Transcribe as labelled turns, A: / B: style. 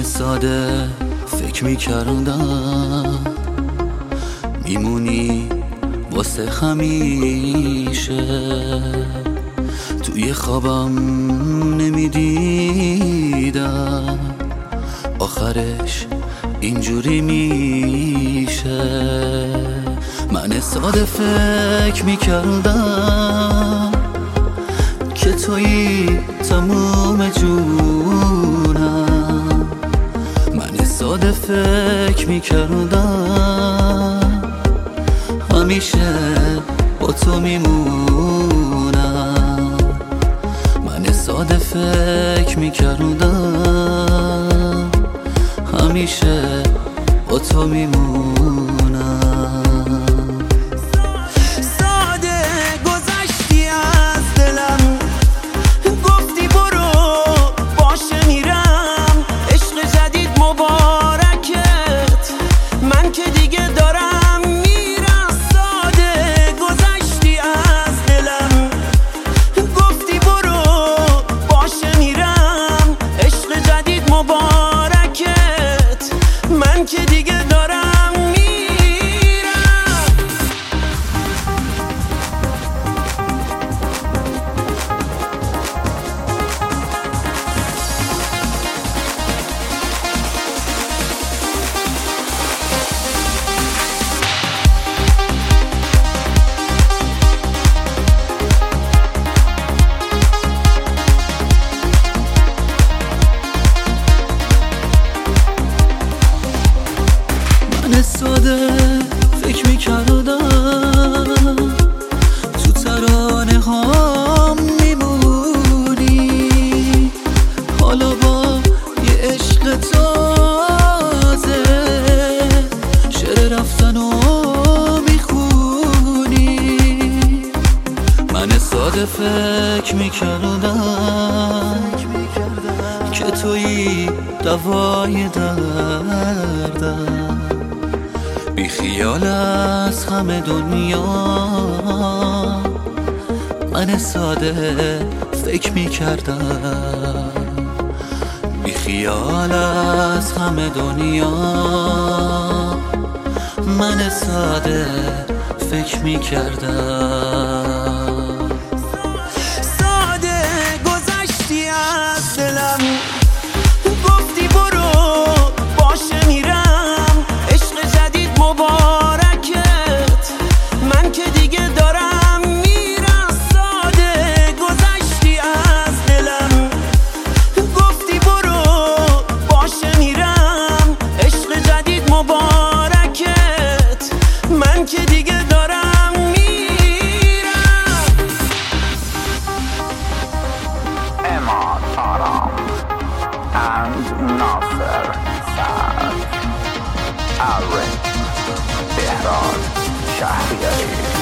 A: ساده فکر میکردم میمونی واسه همیشه، توی خوابم نمیدیدم آخرش اینجوری میشه. من ساده فکر میکردم که تویی تموم جونم، من ساده فکر میکردم همیشه با تو میمونم، من ساده فکر میکردم همیشه با تو میمونم.
B: ساده گذشتی از دلم، گفتی برو باشه میرم، عشق جدید مبارکت، من که دیگه دارم میرم. ساده گذشتی از دلم، گفتی برو باشه میرم، عشق جدید مبارکت، من که دیگه دارم
A: من ساده فکر میکردم تو ترانه هام میمونی، حالا با یه عشق تازه شعر رفتن و میخونی. من ساده فکر میکردم که تویی دوای دردم، بی خیال از همه دنیا من ساده فکر میکردم، بی خیال از همه دنیا من ساده فکر میکردم.
B: ساده گذشتی از دلم، گفتی برو باشه میرم، عشق جدید مبارکت، من که دیگه دارم میرم. ساده گذشتی از دلم، گفتی برو باشه میرم، عشق جدید مبارکت، من که دیگه دارم میرم.
C: اماد آرام and Nasser Saad Arif Behram Shahriari